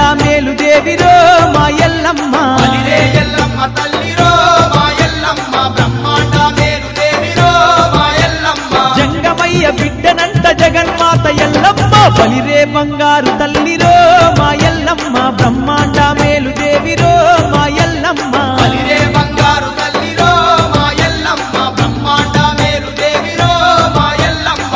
మేలు దేవిరో మా ఎల్లమ్మ బలిరే ఎల్లమ్మ తల్లిరో మా ఎల్లమ్మ బ్రహ్మాండ మేలు దేవిరో మా ఎల్లమ్మ జంగమయ్య బిడ్డనంట జగన్మాత ఎల్లమ్మ బలిరే బంగారు తల్లిరో మా ఎల్లమ్మ బ్రహ్మాండ మేలు దేవిరో మా ఎల్లమ్మ బలిరే బంగారు తల్లిరో మా ఎల్లమ్మ బ్రహ్మాండ మేలు దేవిరో మా ఎల్లమ్మ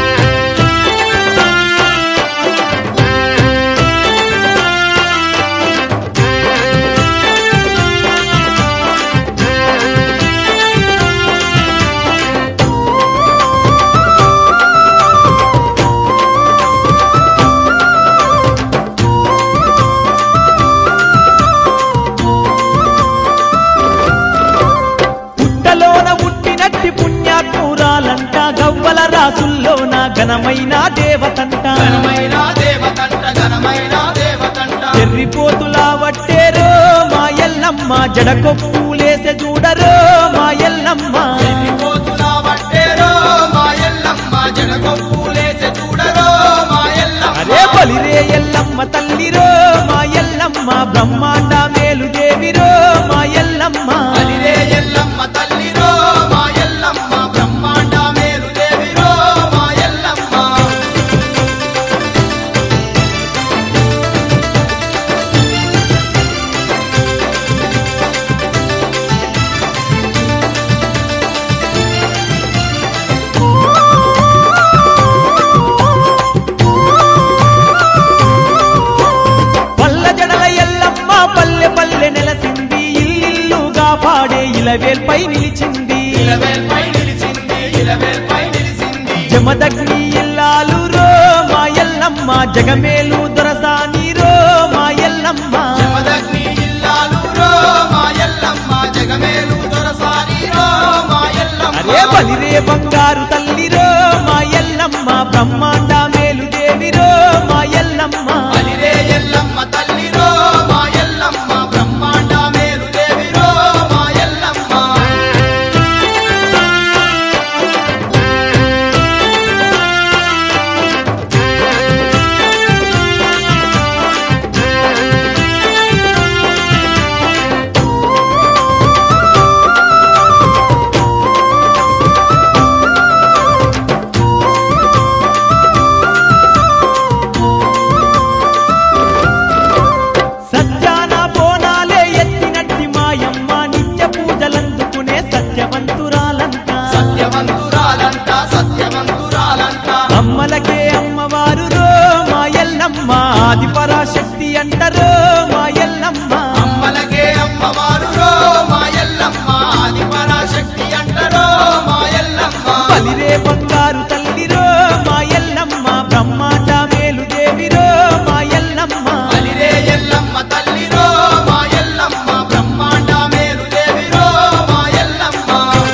పుణ్యాత్మురాలంట గవ్వల రాసుల్లోన ఘనమైన దేవతంట చెర్రిపోతులా వట్టేరో మా ఎల్లమ్మ జడకొప్పులేసే చూడరో మా ఎల్లమ్మ అరే బలిరే ఎల్లమ్మ తల్లిరో మా ఎల్లమ్మ బ్రహ్మాండ మేలు దేవిరో మా ఎల్లమ్మ ఎల్లమ్మ తల్లిరో మా ఎల్లమ్మ బ్రహ్మాండ మేలు దేవిరో మా ఎల్లమ్మ పల్ల జడల ఎల్లమ్మ పల్లె పల్లె నెలసింది ఇల్లుగా పాడే ఇలవేల్పై నిలిచింది జమదగ్ని ఇల్లాలు రో మా ఎల్లమ్మ జగమేలు దొరసాని రో మా ఎల్లమ్మ అరే బలిరే బంగారు తల్లిరో మా ఎల్లమ్మ బ్రహ్మాండ మేలు దేవిరో మా ఎల్లమ్మ ఎల్లమ్మ తల్లిరో మా ఎల్లమ్మ బ్రహ్మాండ మేలు దేవిరో మా ఎల్లమ్మ సత్యాన బోనాలే ఎత్తినట్టి మాయమ్మ నిత్య పూజలందుకునే సత్యవంతురాలంట అమ్మలకే అమ్మవారు రో మా ఎల్లమ్మ ఆది పరాశక్తి అంటరో మా ఎల్లమ్మ అమ్మలకే అమ్మవారు రో మా ఎల్లమ్మ ఆది పరాశక్తి అంటరో మా ఎల్లమ్మ బలిరే బంగారు తల్లిరో మా ఎల్లమ్మ బ్రహ్మాండ మేలు దేవిరో మా ఎల్లమ్మ బలిరే ఎల్లమ్మ తల్లిరో మా ఎల్లమ్మ బ్రహ్మాండ మేలు దేవిరో మా ఎల్లమ్మ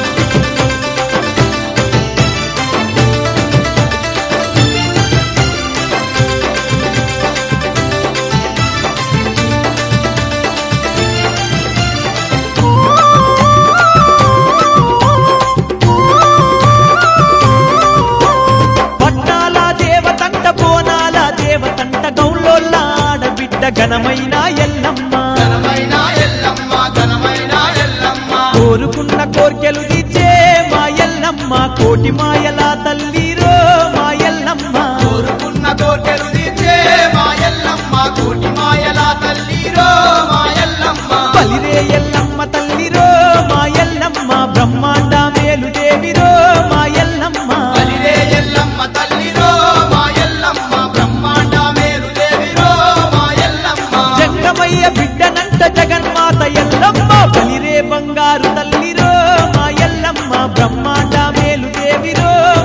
పట్నాల దేవతంట బోనాల దేవతంట గౌళ్ళోళ్ళ ఆడబిడ్డ ఘనమైన ఎల్లమ్మ ఘనమైన ఎల్లమ్మ ఘనమైన ఎల్లమ్మ కోరుకున్న కోర్కెలు తీర్చే మా ఎల్లమ్మ కోటి మాయల తల్లిరో మా ఎల్లమ్మ కోరుకున్న కోర్కెలు తీర్చే మా ఎల్లమ్మ కోటి మాయల తల్లిరో మా ఎల్లమ్మ బలిరే ఎల్లమ్మ తల్లిరో మా ఎల్లమ్మ బ్రహ్మాండ మేలు దేవిరో మా ఎల్లమ్మ బలిరే ఎల్లమ్మ తల్లిరో మా ఎల్లమ్మ బ్రహ్మాండ మేలు దేవిరో మా ఎల్లమ్మ జంగమయ్య బిడ్డనంట జగన్మాత ఎల్లమ్మ బలిరే బంగారు తల్లిరో మా ఎల్లమ్మ బ్రహ్మాండ మేలు దేవిరో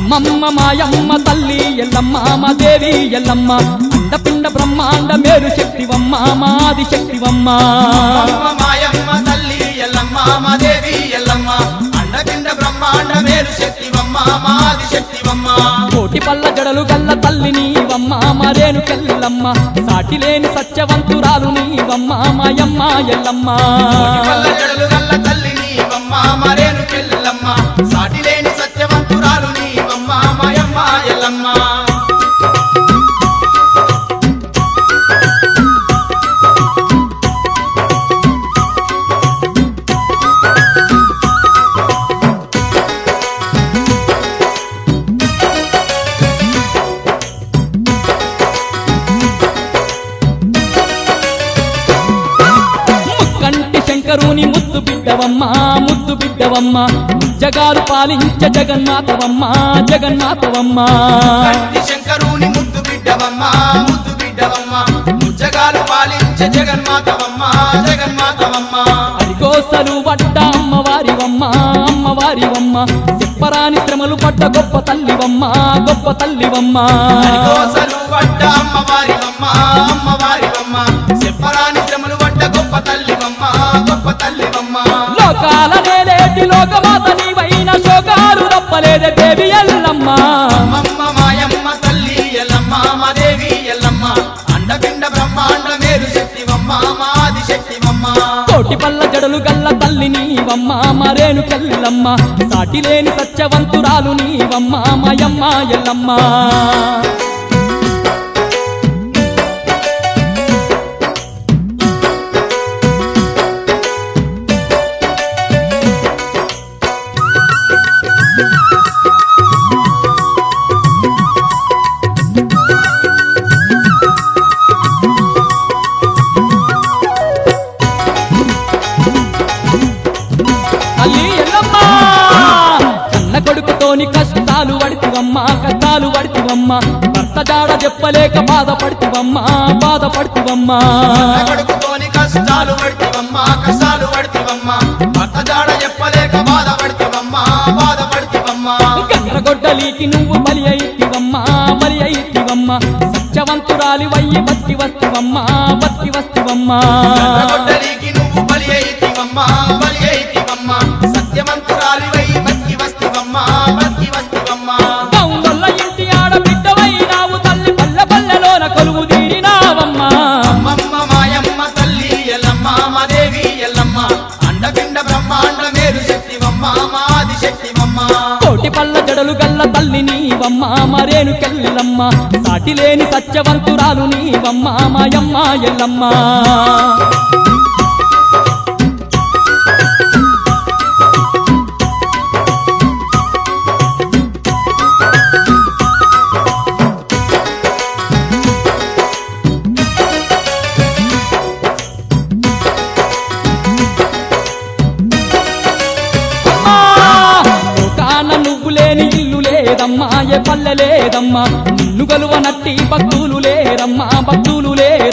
అమ్మమ్మ మాయమ్మ తల్లి ఎల్లమ్మ మా దేవి ఎల్లమ్మ అండపిండ బ్రహ్మాండ మేరు శక్తివమ్మ మాది శక్తివమ్మ మాయమ్మ తల్లి ఎల్లమ్మ మా దేవి ఎల్లమ్మ అండపిండ బ్రహ్మాండ మేరు శక్తివమ్మ మాది శక్తివమ్మ కోటి పల్ల జడలు గల్ల తల్లి నీవమ్మ మరేను కెల్లమ్మ సాటి లేని సత్యవంతురాలు నీవమ్మ మాయమ్మ ఎల్లమ్మ జడలు గల్ల తల్లి నీవమ్మ మరేను కెల్లమ్మ సాటి లేని సత్యవంతురాలు నీవమ్మ మాయమ్మ ఎల్లమ్మ శంకరుని ముద్దు బిడ్డవమ్మ జగాలు పాలించ జగన్మాతవమ్మ జగన్మాతవమ్మ శంకరుని ముద్దు బిడ్డవమ్మ జగాలు పాలించ జగన్మాతవమ్మ జగన్మాతవమ్మ అడిగోసలు పడ్డ అమ్మవారివమ్మ చెప్పరాని శ్రమలు పడ్డ గొప్ప తల్లివమ్మ అడిగోసలు పడ్డ అమ్మవారివమ్మ చెప్పరాని శ్రమలు పడ్డ గొప్ప తల్లివమ్మ లోకాల నేలేటి లోకమాత నీవైన శోకాలు తప్పలేదే దేవి ఎల్లమ్మ అమ్మమ్మ మాయమ్మ తల్లి ఎల్లమ్మ మా దేవి ఎల్లమ్మ అండపిండ బ్రహ్మాండ మేరు శక్తివమ్మ మాది శక్తివమ్మ కోటి పల్ల జడలు గల్ల తల్లి నీవమ్మ మరేను కెల్లమ్మ సాటి లేని సత్యవంతురాలు నీవమ్మ మాయమ్మ ఎల్లమ్మ కొడుకుతోని కష్టాలు పడితివమ్మ భర్త జాడ చెప్పలేక బాధపడితివమ్మ కొడుకుతోని కష్టాలు పడితివమ్మ భర్త జాడ చెప్పలేక బాధపడితివమ్మ గండ్రగొడ్డలికి నువ్వు బలి అయితివమ్మ సత్యవంతురాలి వయ్యి బతికి వస్తువమ్మ గండ్రగొడ్డలికి నువ్వు బలి అయితివమ్మ సత్యవంతురాలి వయ్యి బతికి వస్తువమ్మ గౌండొల్ల ఇంటి ఆడబిడ్డవై నావు తల్లి పల్లెలోన కొలువు తీరినావమ్మ అమ్మమ్మ మాయమ్మ తల్లి ఎల్లమ్మ మా దేవి ఎల్లమ్మ అండపిండ బ్రహ్మాండ మేరు శక్తివమ్మ మాది శక్తివమ్మ కోటి పల్ల జడలు గల్ల తల్లి నీవమ్మ మరేను కెల్లమ్మ సాటి లేని సత్యవంతురాలు నీవమ్మ మాయమ్మ ఎల్లమ్మ ఏ పల్లె లేదమ్మా నిన్ను గలువనట్టి భక్తులు లేరమ్మా నువ్వు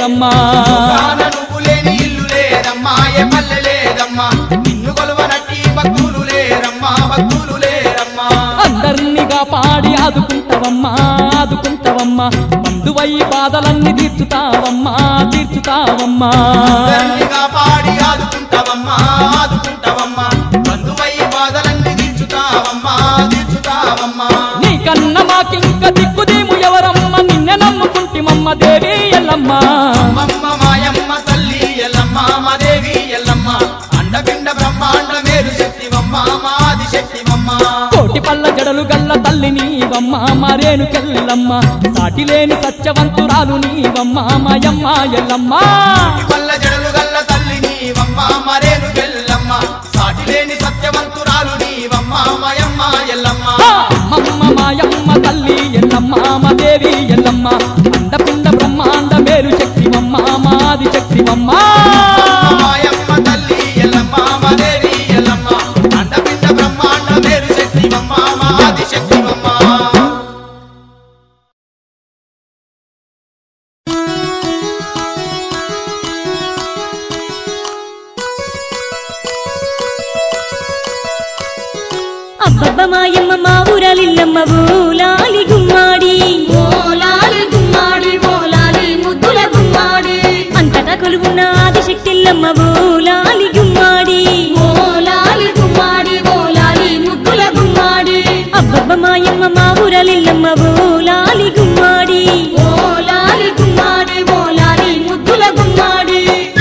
లేని ఇల్లు లేదమ్మా ఏ పల్లె లేదమ్మా నిన్ను గలువనట్టి భక్తులు లేరమ్మా అందర్నిగా పాడి ఆదుకుంటావమ్మా బంధువై బాధలన్నీ తీర్చుతావమ్మా అందర్నిగా పాడి ఆదుకుంటావమ్మా బంధువై బాధలన్నీ తీర్చుతావమ్మా నీ కన్న మాకింక దిక్కుదేము ఎవరమ్మ నిన్నే నమ్ముకుంటిమమ్మ దేవి ఎల్లమ్మ అమ్మమ్మ మాయమ్మ తల్లి ఎల్లమ్మ మా దేవి ఎల్లమ్మ అండపిండ బ్రహ్మాండ మేరు శక్తివమ్మ మాది శక్తివమ్మ కోటి పల్ల జడలు గల్ల తల్లి నీవమ్మ మరేను కెల్లమ్మ సాటి లేని సత్యవంతురాలు నీవమ్మ మాయమ్మ ఎల్లమ్మ పల్ల జడలు గల్ల తల్లి నీవమ్మ మరేను కెల్లమ్మ సాటి లేని సత్యవంతురాలు నీవమ్మ మాయమ్మ ఎల్లమ్మ అమ్మమ్మ మాయమ్మ తల్లి ఎల్లమ్మ మా దేవి ఎల్లమ్మ అండపిండ బ్రహ్మాండ మేరు శక్తివమ్మ మాది శక్తివమ్మ మాయమ్మ తల్లి ఎల్లమ్మ మా దేవి ఎల్లమ్మ అండపిండ బ్రహ్మాండ మేరు శక్తివమ్మ మాది శక్తివమ్మ అబ్బబ్బ మాయమ్మ మా ఊరలిల్లమ్మ మా ఊరలిల్లమ్మ ఓ లాలి గుమ్మాడి ఓ లాలి గుమ్మాడి ఓ లాలి ముద్దుల గుమ్మాడి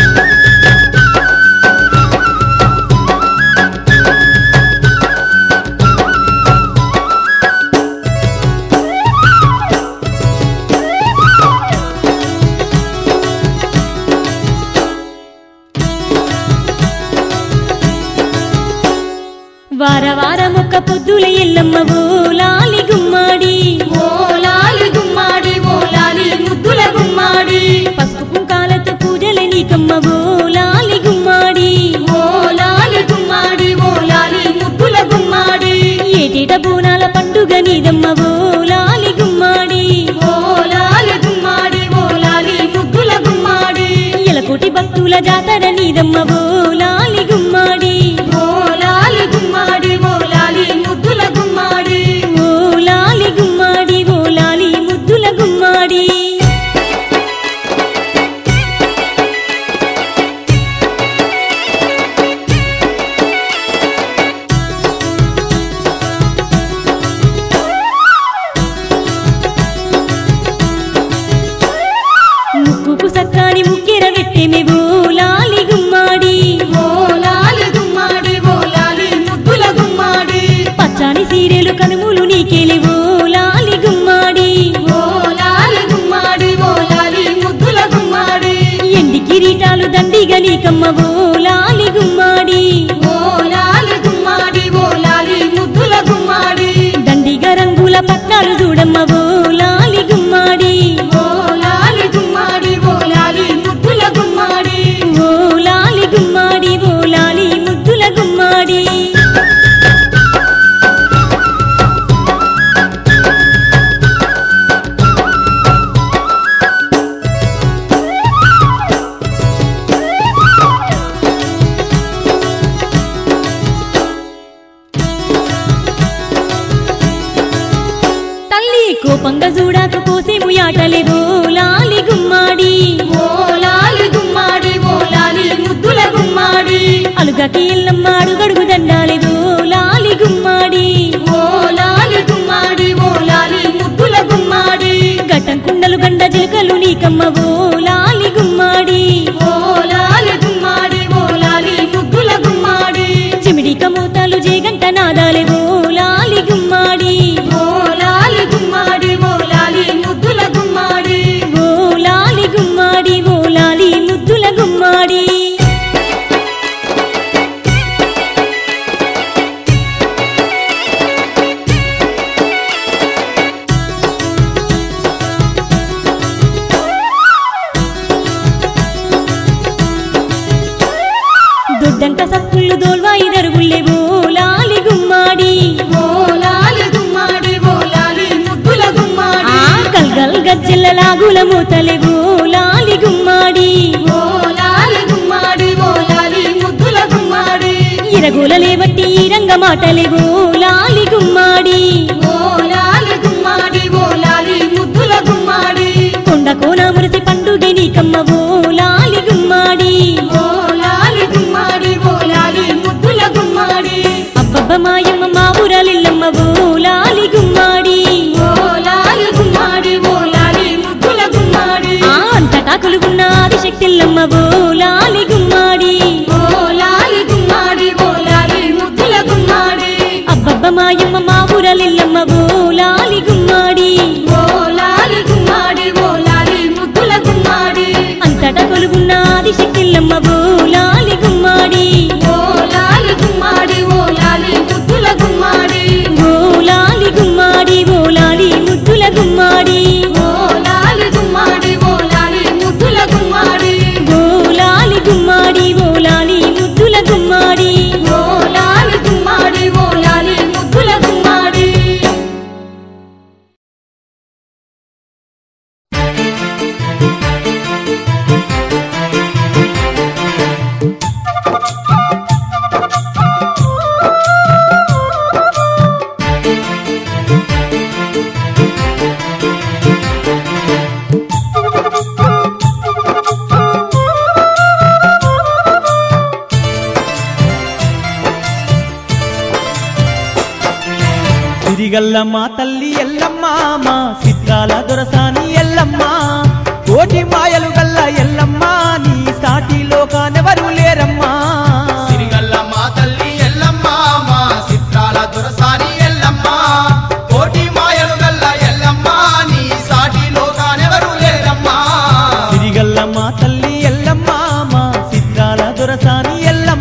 వార వారమొక్క పొద్దుల ఎల్లమ్మ ఓ లాలి గుమ్మాడి ఓ లాలి గుమ్మాడి ఓ లాలి ముద్దుల గుమ్మాడి పసుపు కుంకాలతో పూజల నీకమ్మ ఓ లాలి గుమ్మాడి ఓ లాలి గుమ్మాడి ఓ లాలి ముద్దుల గుమ్మాడి ఏటేట బోనాల పండుగ నీదమ్మ ఓ లాలి గుమ్మాడి ఓ లాలి గుమ్మాడి ఓ లాలి ముద్దుల గుమ్మాడి ఎలకోటి భక్తుల జాతర నీదమ్మ ఓ లాలి గుమ్మాడి ఓ లాలి గుమ్మాడి ఓ లాలి ముద్దుల గుమ్మాడి ఓ లాలి గుమ్మాడి ఓ లాలి ముద్దుల గుమ్మాడి ముక్కుకు సక్కాని ముక్కెర వెట్టెమె ఓ లాలి గుమ్మాడి ఓ లాలి గుమ్మాడి ఓ లాలి ముద్దుల గుమ్మాడి పచ్చాని సీరెలు కనుములు నీకేలే ఓ లాలి గుమ్మాడి ఓ లాలి గుమ్మాడి ఓ లాలి ముద్దుల గుమ్మాడి ఎండి కిరీటాలు దండిగా నీకమ్మ ఓ లాలి గుమ్మాడి ఓ లాలి గుమ్మాడి ఓ లాలి ముద్దుల గుమ్మాడి దండిగా రంగుల పట్టాలు చూడమ్మ ఓ లాలి గుమ్మాడి ఓ లాలి గుమ్మాడి ఓ లాలి ముద్దుల గుమ్మాడి ఓ లాలి గుమ్మాడి ఓ లాలి ముద్దుల గుమ్మాడి తల్లి కోపంగా చూడాక కోసేము యాటలే ఓ లాలి గుమ్మాడి ఓ లాలి గుమ్మాడి ఓ లాలి ముద్దుల గుమ్మాడి అలుగకి ఎల్లమ్మ అడుగడుగు దండాలే ఓ లాలి గుమ్మాడి ఓ లాలి గుమ్మాడి ఓ లాలి ముద్దుల గుమ్మాడి గట్టం కుండలు గండ జిలకలు నీకమ్మ ఓ లాలి గుమ్మాడి ఓ లాలి గుమ్మాడి ఓ లాలి ముద్దుల గుమ్మాడి చిమిడి కమూతలు జేగంట నాదాలే ఓ లాలి గుమ్మాడి ఓ లాలి గుమ్మాడి ఓ లాలి ముద్దుల గుమ్మాడి ఓ లాలి గుమ్మాడి ఓ లాలి ముద్దుల గుమ్మాడి దొడ్డంక సప్పుళ్ళు దోల్వాయి దరుగుళ్ళే ఓ లాలి గుమ్మాడి ఓ లాలి గుమ్మాడి ఓ లాలి ముద్దుల గుమ్మాడి కల్గల్ గజ్జెల లాగుల మూతలే ఓ లాలి గుమ్మాడి ఓ లాలి గుమ్మాడి ఓ లాలి ముద్దుల గుమ్మాడి ఇరగోలలే బట్టి ఈ రంగ మాటలే ఓ లాలి గుమ్మాడి ఓ లాలి గుమ్మాడి ఓ లాలి ముద్దుల గుమ్మాడి కొండ కోన మురిసి పండుగ నీకమ్మ ఓ లాలి గుమ్మాడి ఓ లాలి గుమ్మాడి ఓ లాలి ముద్దుల గుమ్మాడి అబ్బబ్బ మాయమ్మ మా ఊరలిల్లమ్మ ఓ లాలి గుమ్మాడి ఓ లాలి గుమ్మాడి ఓ లాలి ముద్దుల గుమ్మాడి అంతటా కొలుగున్న ఆదిశక్తిల్లమ్మ ఓ లాలి గుమ్మాడి ఓ లాలి గుమ్మాడి ఓ లాలి ముద్దుల గుమ్మాడి అబ్బబ్బ మాయమ్మ మా ఊరలిల్లమ్మ ఓ లాలి గుమ్మాడి ఓ లాలి గుమ్మాడి ఓ లాలి ముద్దుల గుమ్మాడి అంతటా కొలుగున్న ఆదిశక్తిల్లమ్మ ఓ లాలి గుమ్మాడి ఓ లాలి గుమ్మాడి ఓ లాలి ముద్దుల గుమ్మాడి ఓ లాలి గుమ్మాడి ఓ లాలి ముద్దుల గుమ్మాడి ఓ లాలి గుమ్మాడి ఓ లాలి ముద్దుల గుమ్మాడి ఓ లాలి గుమ్మాడి ఓ లాలి ముద్దుల గుమ్మాడి ఓ లాలి గుమ్మాడి ఓ లాలి ముద్దుల గుమ్మాడి సిరిగల్ల మా తల్లి ఎల్లమ్మ మా సిద్ధాల దొరసాని ఎల్లమ్మ కోటి మాయలు గల్ల ఎల్లమ్మ నీ సాటిలో కానెవరు లేరమ్మా సిరిగల్ల మా తల్లి ఎల్లమ్మ మా సిత్రాల దొరసాని ఎల్లమ్మ కోటి మాయలు గల్ల ఎల్లమ్మ నీ సాటిలో కానెవరు లేరమ్మా సిరిగల్ల మా తల్లి ఎల్లమ్మ మా సిద్ధాల దొరసాని ఎల్లమ్మ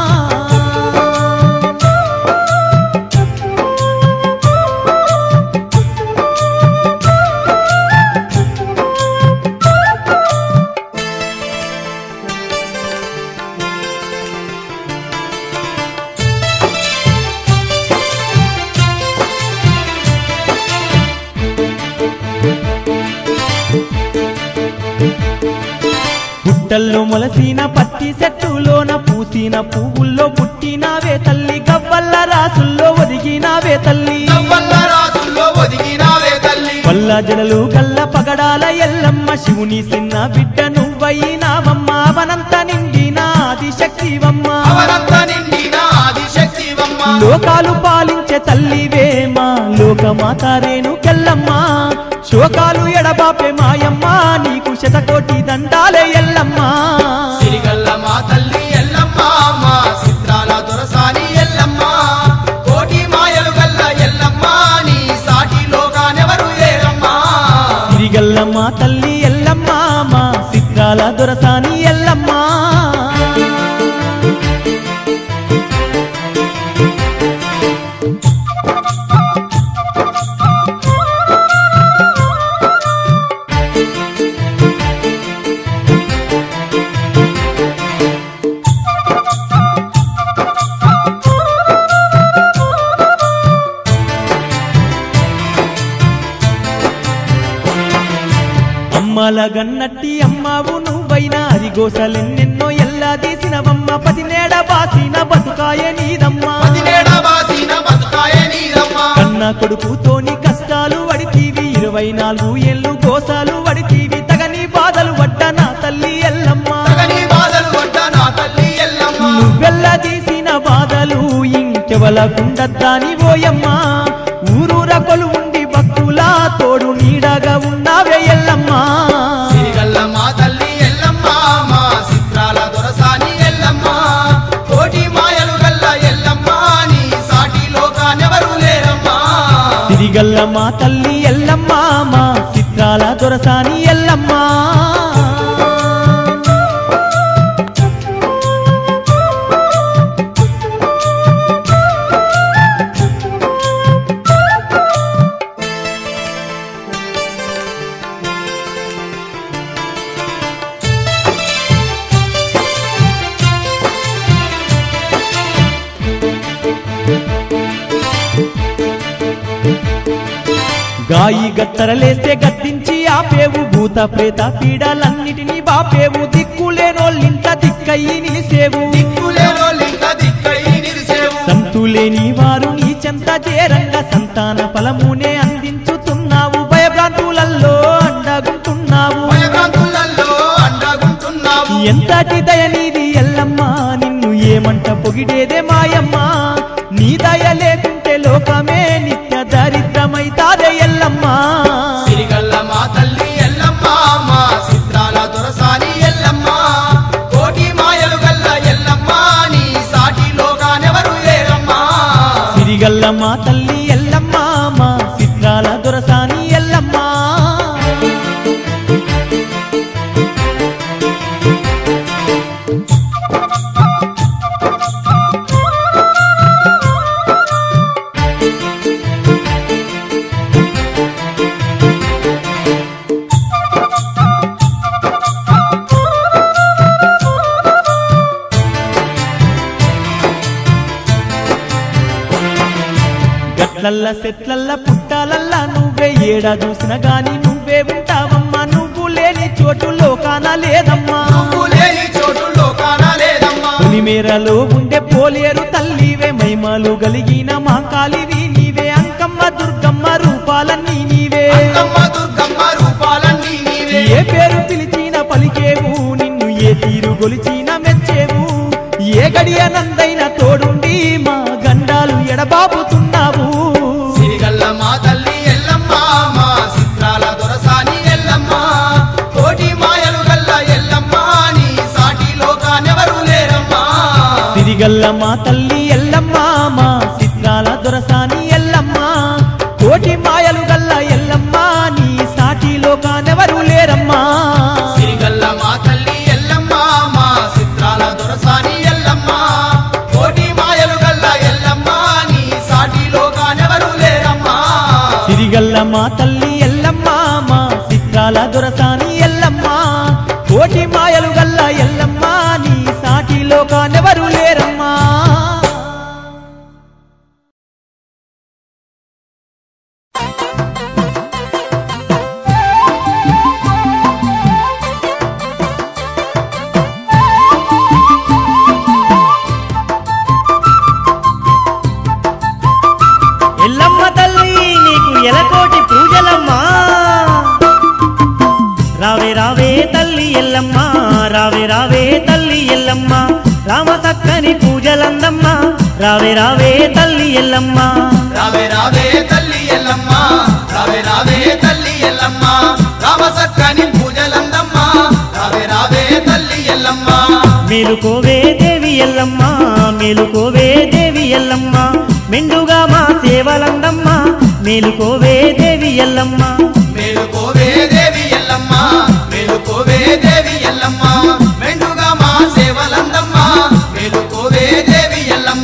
పుట్టల్లో మొలసిన పత్తి చెట్టులోన పూసిన పువ్వుల్లో పుట్టినావే తల్లి గవ్వల్ల రాసుల్లో ఒదిగినావే తల్లి నవ్వల్ల రాసుల్లో ఒదిగినావే తల్లి పల్ల జడలు గల్ల పగడాల ఎల్లమ్మ శివుని చిన్న బిడ్డ నువ్వయినావమ్మ అవనంత నిండిన ఆదిశక్తివమ్మ అవనంత నిండిన ఆదిశక్తివమ్మ లోకాలు పాలించే తల్లివే మా లోకమాతారేను కెల్లమ్మ శోకాలు ఎడబాపే మాయమ్మ నీకు శతకోటి దండాలే ఎల్లమ్మ సిరిగల్ల మా తల్లి ఎల్లమ్మ మా సిత్రాల దొరసాని ఎల్లమ్మ కోటి మాయలు గల్ల ఎల్లమ్మ నీ సాటిలో కానెవరు లేరమ్మా సిరిగల్ల మా తల్లి ఎల్లమ్మ మా సిద్ధాల దొరసాని ఎల్లమ్మ అమ్మల గన్నట్టి అమ్మవు నువ్వైనా అరిగోసలెన్నెన్నో ఎల్లా తీసినవమ్మ పతినేడ బాసిన బతుకాయ నీదమ్మా పదినేడవాసిన బతుకాయ నీదమ్మా కన్న కొడుకుతోని కష్టాలు వడితీవి 24 ఏళ్ళు గోసాలు వడితీవి తగని బాధలు పడ్డ నా తల్లి ఎల్లమ్మ తగని బాధలు పడ్డ నా తల్లి ఎల్లమ్మ నువ్వెల్ల తీసిన బాధలు ఇంకెవలకుండద్దాని ఓయమ్మా ఊరూర కొలువుండి భక్తులా తోడు నీడగా ఉన్నావే ఎల్లమ్మ సిరిగల్ల మా తల్లి ఎల్లమ్మ మా సిత్రాల దొరసాని ఎల్లమ్మ కోటి మాయలు గల్ల ఎల్లమ్మ నీ సాటిలో కానెవరు లేరమ్మా సిరిగల్ల మా తల్లి ఎల్లమ్మ మా సిద్ధాల దొరసాని ఎల్లమ్మ గాయి గత్తరలేస్తే గద్దించి ఆపేవు భూత ప్రేత పీడలన్నిటినీ బాపేవు దిక్కులేనోళ్ళింట దిక్కయి నిలిసేవు దిక్కులేనోళ్ళింక దిక్కై నిలిసేవు సంతులేని వారు నీ చెంత చేరంగా సంతాన ఫలమునే అందించుతున్నావు భయభ్రాంతులల్లో అండగుంటున్నావు భయభ్రాంతులలో అండగుంటున్నావు ఎంతటి దయనీది ఎల్లమ్మ నిన్ను ఏమంట పొగిడేదే మాయమ్మ నీ దయ లేకుంటే లోకమే నిత్య దరిద్రమైతాదే ఎల్లమ్మ సిరిగల్ల మా తల్లి ఎల్లమ్మ మా సిత్రాల దొరసాని ఎల్లమ్మ కోటి మాయలు గల్ల ఎల్లమ్మ నీ సాటిలో కానెవరు లేరమ్మా సిరిగల్ల మా తల్లి ఎల్లమ్మ మా సిద్ధాల దొరసాని ఎల్లమ్మ గట్లల్ల సెట్లల్ల పుట్టాలల్లా నువ్వే ఏడా చూసిన గాని నువ్వే ఉంటావమ్మా నువ్వు లేని చోటు లోకాన లేదమ్మా నువ్వు లేని చోటు లోకాన లేదమ్మా పులిమేరలో ఉండే పోలేరు తల్లివే మైమాలు గలిగిన మా కాలివి నీవే అంకమ్మ దుర్గమ్మ రూపాలన్నీ నీవే అంకమ్మ దుర్గమ్మ రూపాలన్నీ నీవే ఏ పేరు పిలిచిన పలికేవు నిన్ను ఏ తీరు గొలిచిన మెచ్చేవు ఏ గడియ నందైన తోడుండి మా గండాలు ఎడబాపుతున్నావు సిరిగల్ల సిరిగల్ల మా తల్లి ఎల్లమ్మ మా చిత్రాల దొరసాని ఎల్లమ్మ కోటి మాయలు గల్ల ఎల్లమ్మ నీ సాటిలో కానెవరు లేరమ్మా సిరిగల్ల మా తల్లి ఎల్లమ్మ మా చిత్రాల దొరసాని ఎల్లమ్మ కోటి మాయలు గల్ల ఎల్లమ్మ నీ సాటిలో కానెవరు లేరమ్మా సిరిగల్ల మా తల్లి ఎల్లమ్మ మా చిత్రాల దొరసాని ఎల్లమ్మ కోటి మాయలు గల్ల ఎల్లమ్మ నీ సాటిలో కానెవరు లేరమ్మా ఎల్లమ్మ తల్లి నీకు ఎలకోటి పూజలమ్మా రావే రావే తల్లి ఎల్లమ్మ రావే రావే తల్లి ఎల్లమ్మ రామ చక్కని పూజలందమ్మ రావే రావే తల్లి ఎల్లమ్మ రావే రావే తల్లి ఎల్లమ్మ రావే రావే తల్లి ఎల్లమ్మ రామ సక్కని పూజలందమ్మ రావే రావే తల్లి ఎల్లమ్మ మేలుకోవే దేవి ఎల్లమ్మ మేలుకోవే దేవి ఎల్లమ్మ మెండుగా మా సేవలందమ్మ మేలుకోవే దేవి ఎల్లమ్మ మేలుకోవే దేవి ఎల్లమ్మ మేలుకోవే దేవి ఎల్లమ్మ మెండుగా మా సేవలందమ్మ మేలుకోవే దేవి ఎల్లమ్మ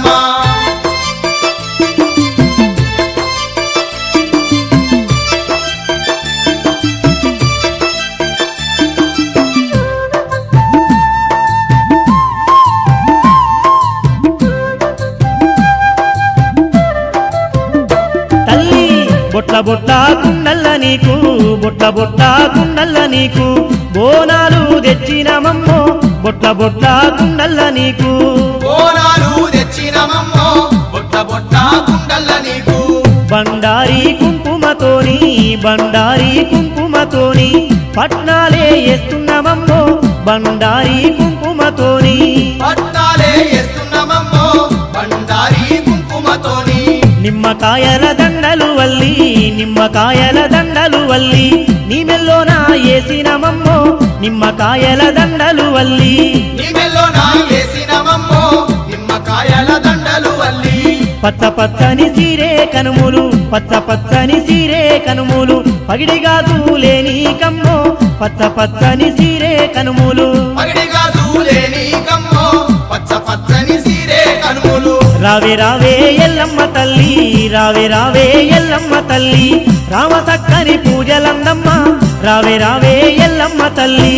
తల్లి బొట్ల బొట్ల కుండల్ల నీకు బొట్ల బొట్ల కుండల్ల నీకు బోనాలు తెచ్చినమమ్మో బొట్ల బొట్ల కుండల్ల నీకు బోనాలు తెచ్చినమమ్మో బొట్ట బొట్ట కుండల్ల నీకు బండారి కుంకుమతోని బండారి కుంకుమతోని పట్నాలే వేస్తున్నమమ్మో బండారి కుంకుమతోని పట్నాలే ఎస్తున్నమమ్మో బండారి కుంకుమతోని నిమ్మకాయల దండలు వల్లి నిమ్మకాయల దండలు వల్లి నీ మెల్లోన వేసినమమ్మో నిమ్మకాయల దండలు వల్లి నీ మెల్లోన వేసినమమ్మో నిమ్మకాయల దండలు వల్లి పచ్చ పచ్చని సీరే కనుములు పచ్చ పచ్చని సీరే కనుములు పగిడిగాదు లేని కమ్మో పచ్చ పచ్చని సీరే కనుములు పగిడిగా దూలేని కమ్మో పచ్చ పచ్చని సీరే కనుములు రావే రావే ఎల్లమ్మ తల్లి రావే రావే ఎల్లమ్మ తల్లి రామ చక్కని పూజలందమ్మ రావే రావే ఎల్లమ్మ తల్లి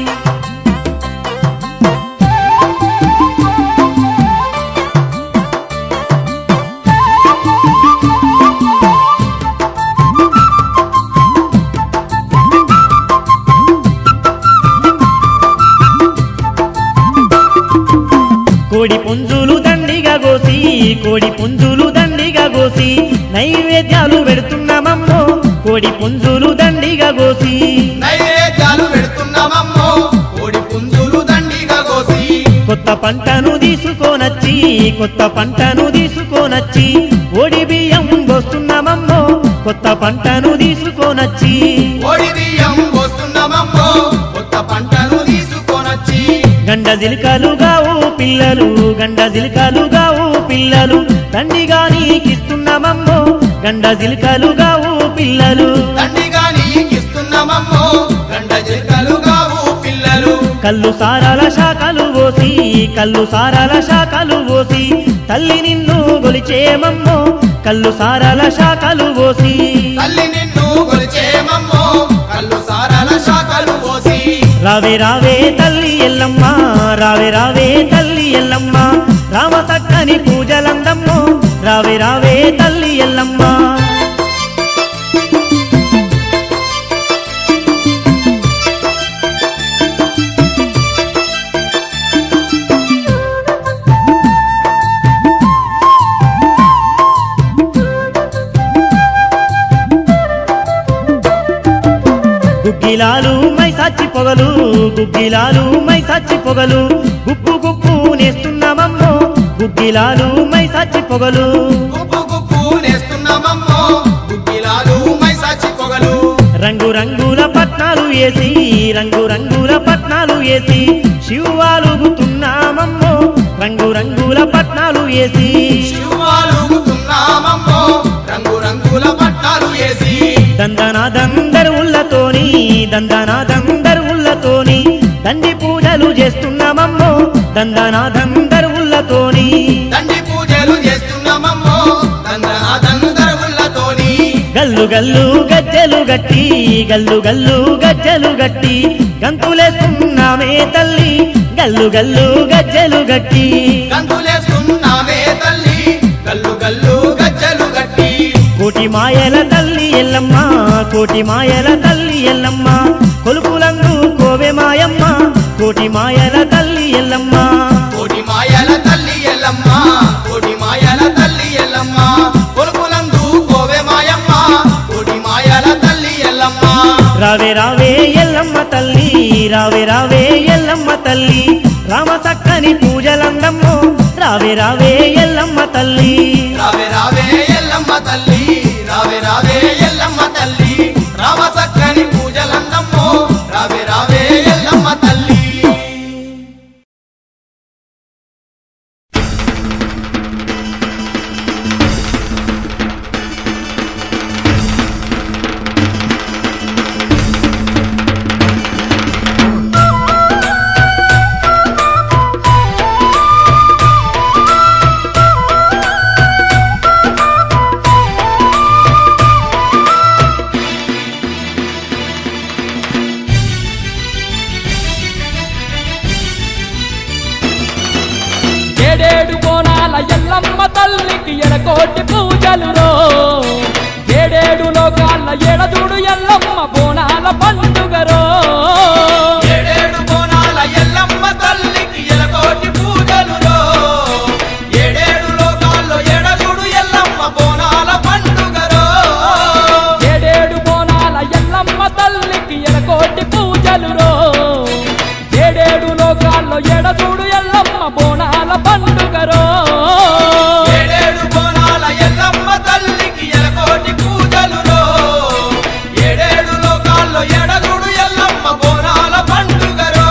కోడి పుంజులు దండిగా గోసి కోడి పుంజులు దండిగా గోసి నైవేద్యాలు పెడుతున్నామమ్మో కోడి పుంజులు దండిగా గోసి నైవేద్యాలు పెడుతున్నామమ్మో కోడి పుంజులు దండిగా కోసి కొత్త పంటను తీసుకోనచ్చి కొత్త పంటను తీసుకోనచ్చి ఓడి బియ్యం పోస్తున్నామమ్మో కొత్త పంటను తీసుకోనచ్చి కోడి బియ్యం పోస్తున్నామమ్మో కొత్త పంటను తీసుకొనొచ్చి గండ జిలికలుగావు పిల్లలు గండ జిలికలుగావు పిల్లలు దండిగా నీకిస్తున్నామమ్మో గండ జిలికలుగావు పిల్లలు దండిగా నీకిస్తున్నామమ్మో గండ జిల్కలుగావు పిల్లలు కళ్ళు సారాల శాఖలు పోసి కళ్ళు సారాల శాఖలు పోసి తల్లి నిన్ను గొలిచేమమ్మో కళ్ళు సారాల శాఖలు పోసి తల్లి నిన్ను కొలిచేమమ్మో కళ్ళు సారాల శాఖలు పోసి రావే రావే తల్లి ఎల్లమ్మ రావే రావే తల్లి ఎల్లమ్మ రామ చక్కని పూజలందమ్మో రావే రావే తల్లి ఎల్లమ్మ గుగ్గిలాలు మైసాచి పొగలు గుగ్గిలాలు మైసాచి పొగలు గుప్పు గుప్పు నేస్తున్నామమ్మో గుగ్గిలాలు మైసాచి పొగలు గుప్పు గుప్పు నేస్తున్నామమ్మో గుగ్గిలాలు మైసాచి పొగలు రంగు రంగుల పట్నాలు వేసి రంగు రంగుల పట్నాలు వేసి శివాలుగుతున్నామమ్మో రంగు రంగుల పట్నాలు వేసి శివాలుగుతున్నామమ్మో రంగు రంగుల పట్టాలు వేసి దందనాదందరువులతోని దందనాదందరువులతోని దండి పూజలు చేస్తున్నామమ్మో దందనాదందరువులతోని దండి పూజలు చేస్తున్నామమ్మో దందనాదందరువులతోని గల్లు గల్లు గజ్జలు గట్టి గల్లు గల్లు గజ్జలు గట్టి గంతులేస్తున్నామే తల్లి గల్లు గల్లు గజ్జలు గట్టి గంతులేస్తున్నామే తల్లి గల్లు గల్లు గజ్జలు గట్టి కోటి మాయల తల్లి ఎల్లమ్మ కోటి మాయల తల్లి ఎల్లమ్మ కొలుపులందు కోవె మాయమ్మ కోటి మాయల తల్లి ఎల్లమ్మ కోటి మాయల తల్లి ఎల్లమ్మ కోటి మాయల తల్లి ఎల్లమ్మ కొలుపులందు కోవె మాయమ్మ కోటి మాయల తల్లి ఎల్లమ్మ రావే రావే ఎల్లమ్మ తల్లి రావే రావే ఎల్లమ్మ తల్లి రామ సక్కని పూజలందమ్మో రావే రావే ఎల్లమ్మ తల్లి రావే రావే ఎల్లమ్మ తల్లి రావే రావే ఎల్లమ్మ తల్లి రామ సక్కని పూజలందమ్మో రావే రావే ఎల్లమ్మ తల్లి ఏడేడు కోణాల ఎల్లమ్మ తల్లికి ఎడకోటి పూజలురో ఏడేడు లోకాల ఎడదుడు ఎల్లమ్మ బోనాల పండుగరో ఏడేడు బోనాల ఎల్లమ్మ తల్లికి ఎలకోటి పూజలురో ఏడేడు లోకాల్లో ఎడగుడు ఎల్లమ్మ బోనాల పండుగరో ఏడేడు బోనాల ఎల్లమ్మ తల్లికి ఎడకోటి పూజలురో ఏడేడు లోకాల్లో ఎడదుడు ఎల్లమ్మ బోనాల పండుగరో ఏడేడు బోనాల ఎల్లమ్మ తల్లికి ఎలకోటి పూజలురో ఏడేడు లోకాల్లో ఎడగుడు ఎల్లమ్మ బోనాల పండుగరో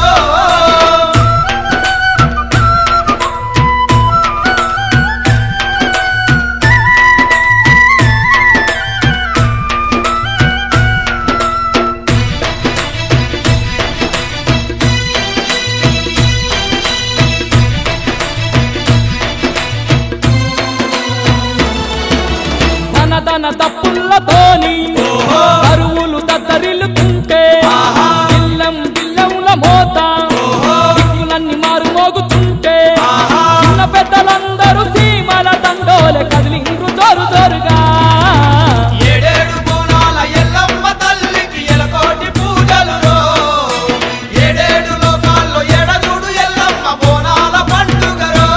ధన తప్పులతోని కరువులు దద్దరిల్లుతుంటే గిల్లం గిల్లముల మోత దిక్కులన్నీ మారు మోగుతుంటే చిన్న పెద్దలందరూ సీమల దండోలే కదిలిండ్రు జోరు జోరుగా ఏడేడు బోనాల ఎల్లమ్మ తల్లికి ఎలకోటి పూజలురో ఏడేడు లోకాల్లో ఎడగుడు ఎల్లమ్మ బోనాల పండుగరో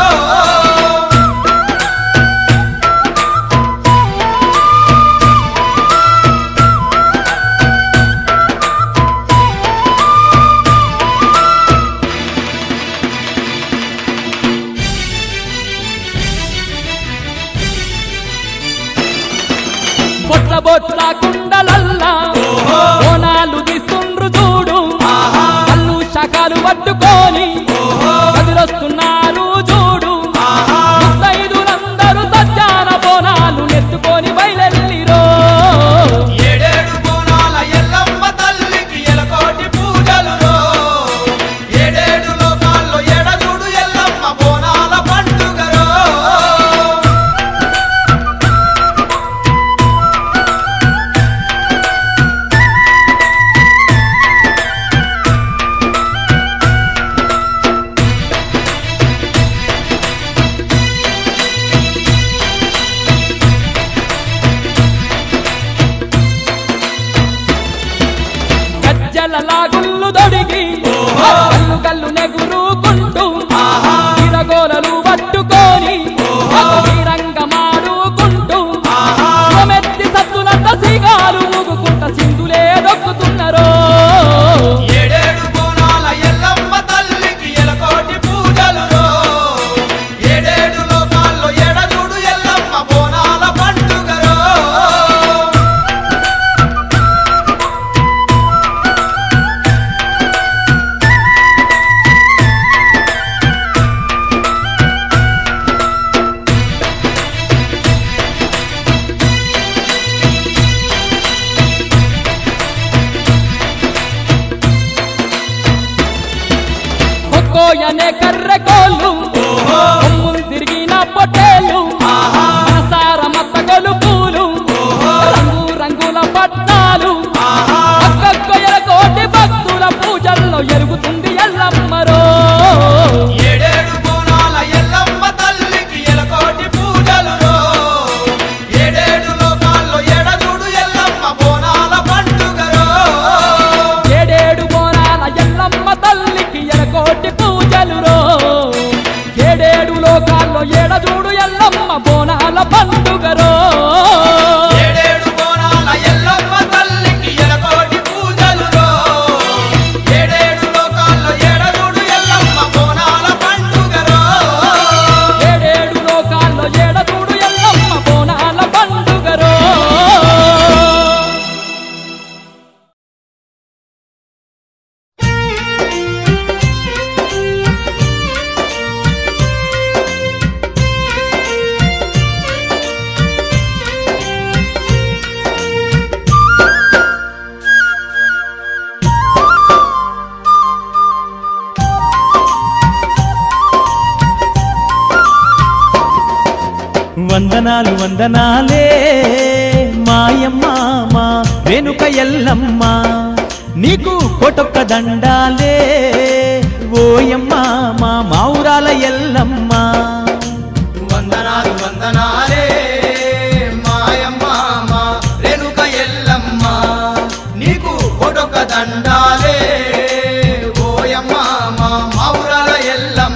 బొట్ల బొట్ల కుండలల్లా బోనాలు తీస్తుండ్రు చూడు కళ్ళు శకాలు పట్టుకొని కదిలొస్తున్నారు చూడు ముత్తైదులందరూ సజ్జాన బోనాలు నెత్తుకొని బయలెల్లిరో ఏడేడు బోనాల ఎల్లమ్మ తల్లికి ఎలకోటి పూజలురో ఏడేడు లోకాల్లో ఎడగుడు ఎల్లమ్మ బోనాల పండుగరో గజ్జల లాగుళ్ళు దొడిగి కళ్ళు కళ్ళు నెగురుకుంటూ ఇరగోలలు పట్టుకొని రంగమాడుకుంటూ మెత్తి సత్తులంత సిగాలు ముగుకుంట సింధులే దొక్కుతున్నారో ఏడేడు బోనాల ఎల్లమ్మ తల్లికి ఎలకోటి పూజలురో ఏడేడు లోకాల్లో ఎడగుడు ఎల్లమ్మ బోనాల పండుగరో గోళ్ళు కొమ్ములు తిరిగిన పొట్టేళ్ళు మనసార మత్త గొలుపులు రంగు రంగుల పట్నాలు ఒక్కొక్క కోటి భక్తుల పూజల్లో ఎరుగుతుంది ఎల్లమ్మరో ఏడేడు బోనాల ఎల్లమ్మ తల్లికి ఎలకోటి పూజలురో ఏడేడు లోకాల్లో ఎడజూడు ఎల్లమ్మ బోనాల పండుగరో ఏడేడు బోనాల ఎల్లమ్మ తల్లికి ఎలకోటి పూజలురో ఏడేడు లోకాల్లో ఎడజూడు ఎల్లమ్మ బోనాల పండుగరో ఏడేడు బోనాల ఎల్లమ్మ తల్లికి ఎలకోటి పూజలురో ఏడేడు లోకాల్లో ఎడజూడు ఎల్లమ్మ బోనాల పండుగరో ఏడేడు లోకాల్లో ఎడజూడు ఎల్లమ్మ బోనాల పండుగరో వందనాలు వందనాలే మాయమ్మ మా రేణుక ఎల్లమ్మ నీకు కోటొక్క దండాలే ఓయమ్మ మా మావురాల ఎల్లమ్మ వందనాలు వందనాలే మాయమ్మ మా రేణుక ఎల్లమ్మ నీకు కోటొక్క దండాలే ఓయమ్మ మా మావురాల ఎల్లమ్మ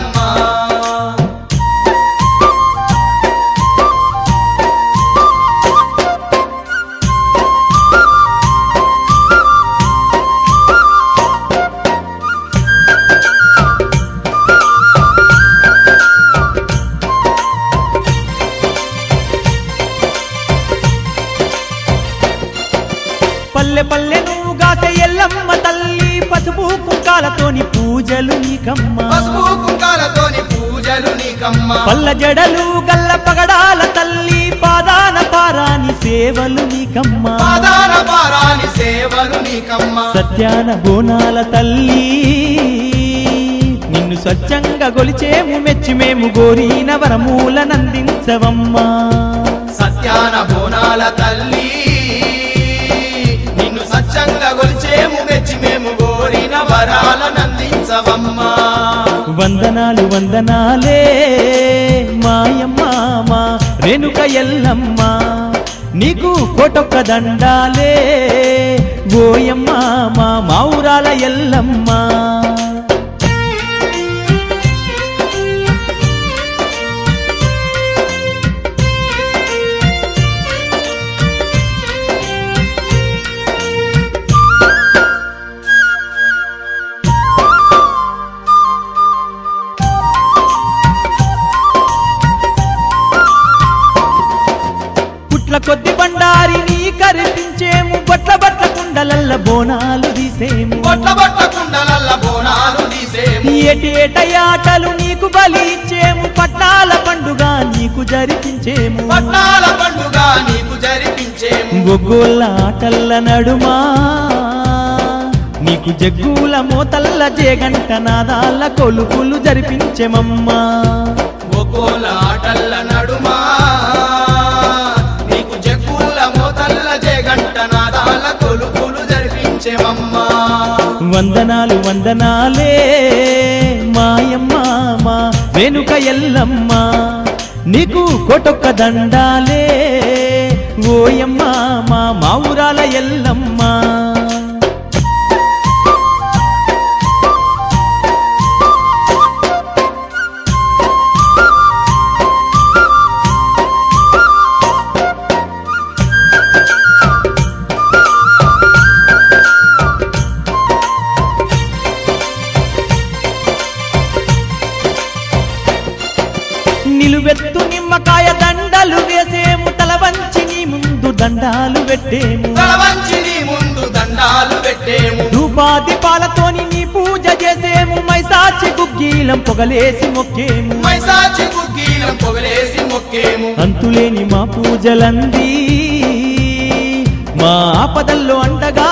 పల్లె పల్లెను గాసే ఎల్లమ్మ తల్లి పసుపు కుంకాలతోని పూజలు నీకమ్మ పసుపు కుంకాలతోని పూజలు నీకమ్మ పల్ల జడలు గల్ల పగడాల తల్లి పాదాన పారాని సేవలు నీకమ్మ పాదాల పారాని సేవలు నీకమ్మ సత్యాన బోనాల తల్లి నిన్ను స్వచ్ఛంగా గొలిచేము మెచ్చి మేము గోరిన వరమూలనందించవమ్మా సత్యాన బోనాల తల్లి నిన్ను సత్యంగా గొలిచేము మెచ్చి మేము కోరిన వరాలనందించవమ్మా వందనాలు వందనాలే మాయమ్మ మా రేణుక ఎల్లమ్మ నీకు కోటొక్క దండాలే ఓయమ్మ మా మావురాల ఎల్లమ్మ కొద్ది బండారి నీ కరిపించేము బట్ల బట్ల కుండలల్ల బోనాలు తీసేము బొట్ట బొట్ట కుండలల్ల బోనాలు తీసేము ఏటేటయాటలు నీకు బలి ఇచ్చేము పట్నాల పండుగ నీకు జరిపించేము పట్నాల పండుగ నీకు జరిపించేము ఒగ్గోళ్ళ ఆటల్ల నడుమా నీకు జగ్గుల మోతల్ల జేగంట నాదాల కొలుపులు జరిపించేమమ్మా ఒక్కోల ఆటల్ల నడుమా నీకు జగ్గుల మోతల్ల జగంట నాదాల కొలుపులు జరిపించేమమ్మా వందనాలు వందనాలే మాయమ్మ మా రేణుక ఎల్లమ్మ నీకు కోటొక్క దండాలే ఓయమ్మ మా మావురాల ఎల్లమ్మ నిలువెత్తు నిమ్మకాయ దండలు వేసేము తల వంచి నీ ముందు దండాలు పెట్టేము తలవంచి నీ ముందు దండాలు పెట్టేము రూపాది పాలతోని నీ పూజ చేసేము మైసాచి గుగ్గీలం పొగలేసి మొక్కేము మైసాచి గుగ్గీలం పొగలేసి మొక్కేము అంతులేని మా పూజలంది మా ఆపదల్లో అండగా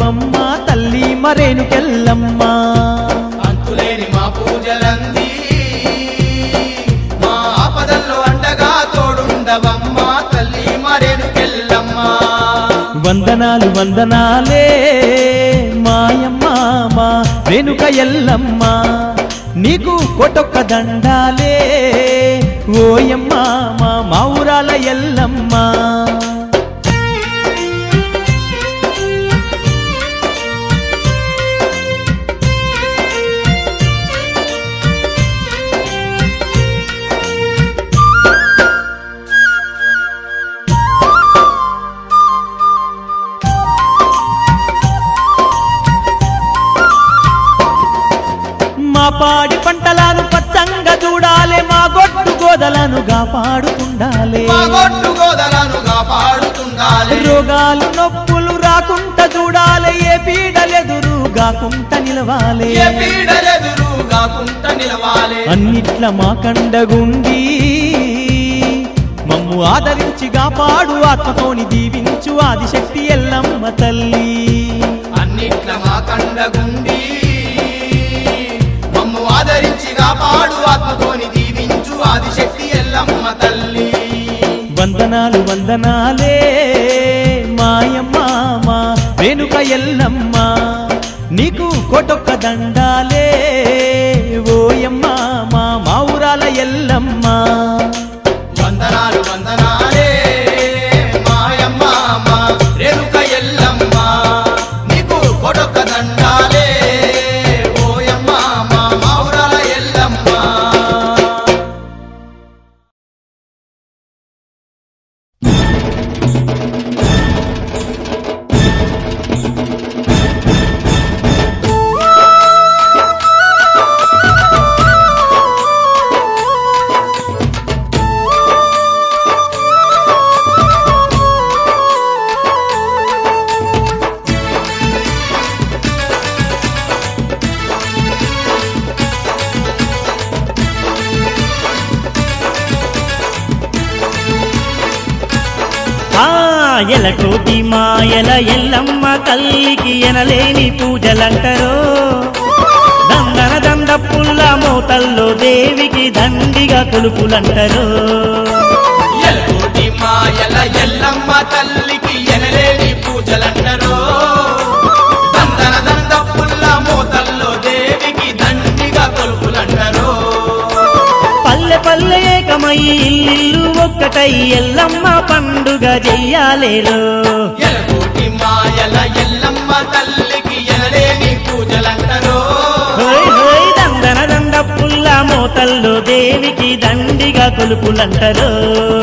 తోడుండవమ్మా తల్లి మరేనుకెల్లమ్మా అంతులేని మా పూజలంది వందనాలు వందనాలే మాయమ్మ మా రేణుక ఎల్లమ్మ నీకు కోటొక్క దండాలే ఓయమ్మ మా ఊరాల ఎల్లమ్మ మా పాడి పంటలను పచ్చంగా చూడాలే మా గొడ్డు గోదలను కాపాడుతుండాలే మా గొడ్డు గోదలను కాపాడుతుండాలే రోగాలు నొప్పులు రాకుండా చూడాలే ఏ పీడలెదురు గాకుంట నిలవాలే ఏ పీడలెదురు గాకుంట నిలవాలే అన్నిట్ల మా కండగుండి మమ్ము ఆదరించి కాపాడు ఆత్మతోని దీవించు ఆదిశక్తి ఎల్లమ్మ తల్లి అన్నిట్ల మా కండగుండి మమ్ము ఆదరించి కాపాడు ఆత్మతోని దీవించు ఆదిశక్తి ఎల్లమ్మ తల్లి వందనాలు వందనాలే మాయమ్మ మా రేణుక ఎల్లమ్మ నీకు కోటొక్క దండాలే ఓయమ్మ మా ఊరాల ఎల్లమ్మ వందనాలు వందనాలే మాయమ్మ మా రేణుక ఎల్లమ్మ నీకు కొడొక్క దండాలే ఓయమ్మ మా ఊరాల ఎల్లమ్మ ఎలకోటి మాయల ఎల్లమ్మ తల్లికి ఎనలేని పూజలంటరో దందన దండ పుల్ల మోతల్లో దేవికి దండిగా కొలుపులంటరో ఎలకోటి మాయల ఎల్లమ్మ తల్లికి ఎనలేని పూజలంటరో దందన దండ పుల్ల మోతల్లో దేవికి దండిగా కొలుపులంటరో పల్లె పల్లె ఏకమై ఇల్లు ఒక్కటై ఎల్లమ్మ పండుగ చెయ్యాలేరో ఎలకోటి మాయల ఎల్లమ్మ తల్లికి ఎనలేని పూజలంటరో హోయ్ హోయ్ దందన దండ పుల్ల మోతల్లో దేవికి దండిగా కొలుపులంటరో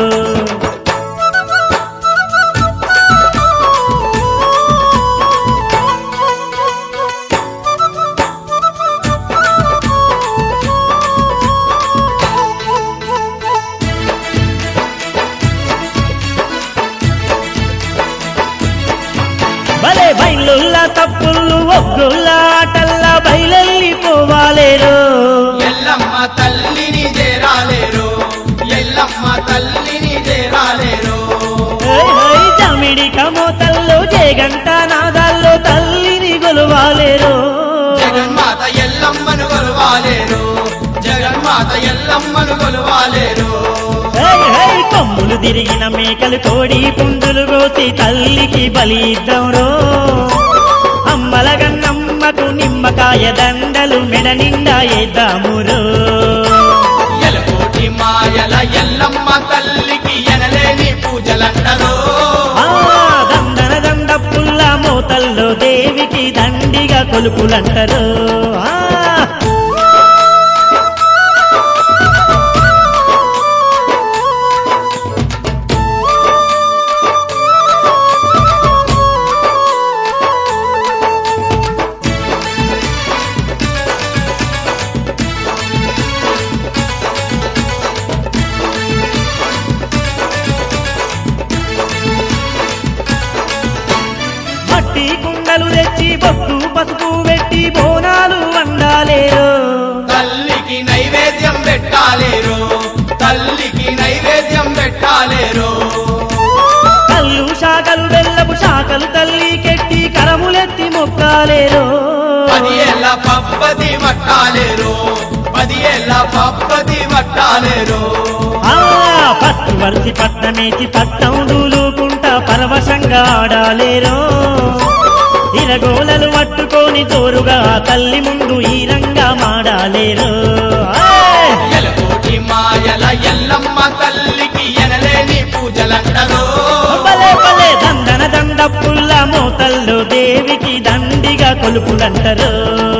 భలే బయలుల్లా తప్పుళ్ళు ఒగ్గుల్లా ఆటల్లా బయలెళ్ళిపోవాలేరో ఎల్లమ్మ తల్లిని చేరాలేరు ఎల్లమ్మ తల్లిని చేరాలేరు హోయ్ హోయ్ జమిడి కమోతల్లో జేగంట నాదాల్లో తల్లిని గొలువాలేరో జగన్మాత ఎల్లమ్మను కొలువాలేరు జగన్మాత ఎల్లమ్మను కొలువాలేరు హై హై కొమ్ములు తిరిగిన మేకలు కోడి పుంజులు కోసి తల్లికి బలి ఇద్దాంరో అమ్మల గన్నమ్మకు నిమ్మకాయ దండలు మెడ నిండా వేద్దామురో ఎలకోటి మాయల ఎల్లమ్మ తల్లికి ఎనలేని పూజలంటరో ఆ దండన దండ పుల్ల మోతల్లో దేవికి దండిగా కొలుపులంటరో మట్టి కుండలు తెచ్చి బొట్టు పసుపు పెట్టి బోనాలు వండాలేరో తల్లికి నైవేద్యం పెట్టాలేరు తల్లికి నైవేద్యం పెట్టాలేరు కళ్ళు శాఖలు బెల్లపు శాఖలు తల్లి కెట్టి కరములెత్తి మొక్కాలేరో 10 ఏళ్ళ పబ్బది వట్టాలేరు 10 ఏళ్ళ పబ్బది వట్టాలేరు ఆ పట్టు వరిసి పట్నమేసి పట్టం దూలుకుంటా పరవశంగా ఆడాలేరో ఇరగోలలు పట్టుకొని జోరుగా తల్లి ముందు ఈ రంగా మాడాలేరో ఎలకోటి మాయల ఎల్లమ్మ తల్లికి ఎనలేని పూజలంటరో భలే భలే దందన దండ పుల్ల మోతల్లో దేవికి దండిగా కొలుపులంటారు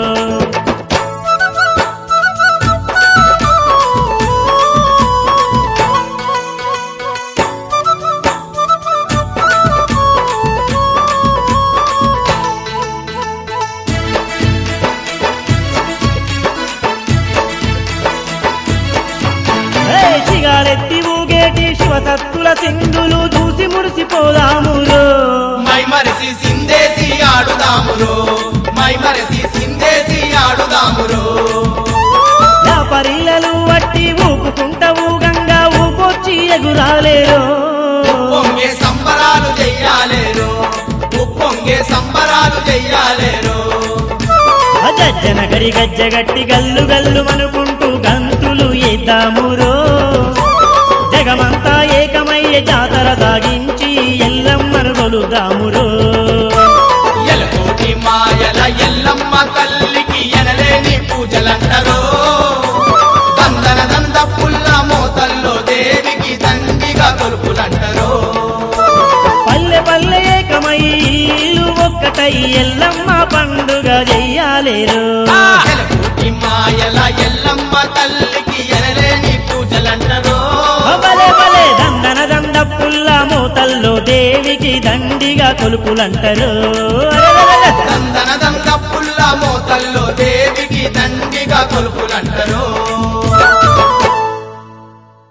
చిగారెత్తి ఊగేటి శివసత్తుల సింధులు చూసి మురిసిపోదామురో మై మరసి సిందేసి ఆడుదామురో మై మరసి సిందేసి ఆడుదామురో నా పరిల్లలు వట్టి ఊపుకుంటవు గంగా ఊపొచ్చి ఎగురాలేరో పొంగే సంబరాలు చెయ్యాలేరో పొంగే సంబరాలు చెయ్యాలేరో అజనగరి గజ్జగట్టి గల్లు గల్లు మనుకుంటూ గంతులు ఏద్దామురో జగమంతా ఏకమయ్య జాతర సాగించి ఎల్లమ్మను కొలుదామురో ఎలకోటి మాయల ఎల్లమ్మ తల్లికి ఎనలేని పూజలంటరో దందన దంద పుల్ల మోతల్లో దేవికి దండిగా కొలుపులంటరో పల్లె పల్లె ఏకమయ్యి ఇల్లు ఒక్కటై ఎల్లమ్మ పండుగ చెయ్యాలేరు ఎలకోటి మాయల ఎల్లమ్మ తల్లికి ఎనలేని పూజలంటరో భలే భలే దందన దండ పుల్ల మోతల్లో దేవికి దండిగా కొలుపులంటారు దందన దంద పుల్ల మోతల్లో దేవికి దండిగా కొలుపులంటరో